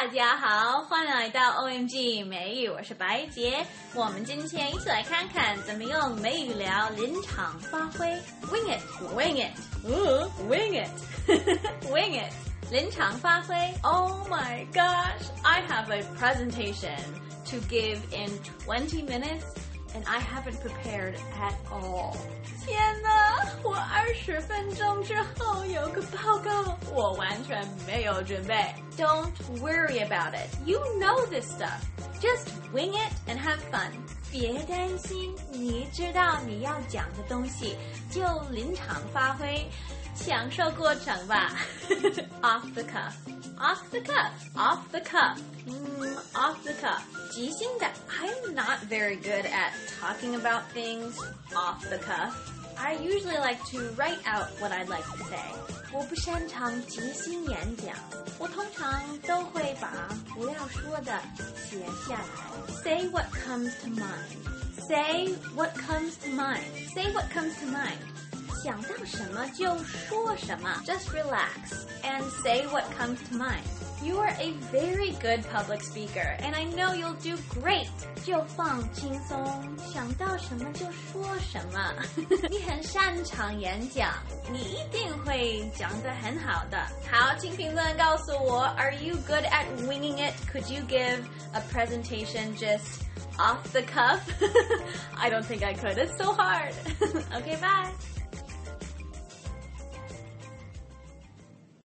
大家好，欢迎来到 OMG 美语，我是白洁。我们今天一起来看看怎么用美语聊临场发挥 ，wing it，wing it，wing it，wing it， 临场发挥。Oh my gosh, I have a presentation to give in 20 minutes.And I haven't prepared at all. 天哪，我20分钟之后有个报告，我完全没有准备。Don't worry about it. You know this stuff. Just wing it and have fun. 别担心，你知道你要讲的东西，就临场发挥，享受过程吧。Off the cuff. Off the cuff. Off the cuff. Off the cuff. 即兴的 I'm not very good at talking about things off the cuff. I usually like to write out what I'd like to say. 我不擅长即兴演讲，我通常都会把不要说的写下来。Say what comes to mind. Say what comes to mind. Say what comes to mind. 想到什么就说什么。Just relax and say what comes to mind. You are a very good public speaker, and I know you'll do great. 就放轻松，想到什么就说什么。你很擅长演讲，你一定会讲得很好的。好，请评论告诉我 Are you good at winging it? Could you give a presentation just off the cuff? I don't think I could. It's so hard. Okay, bye.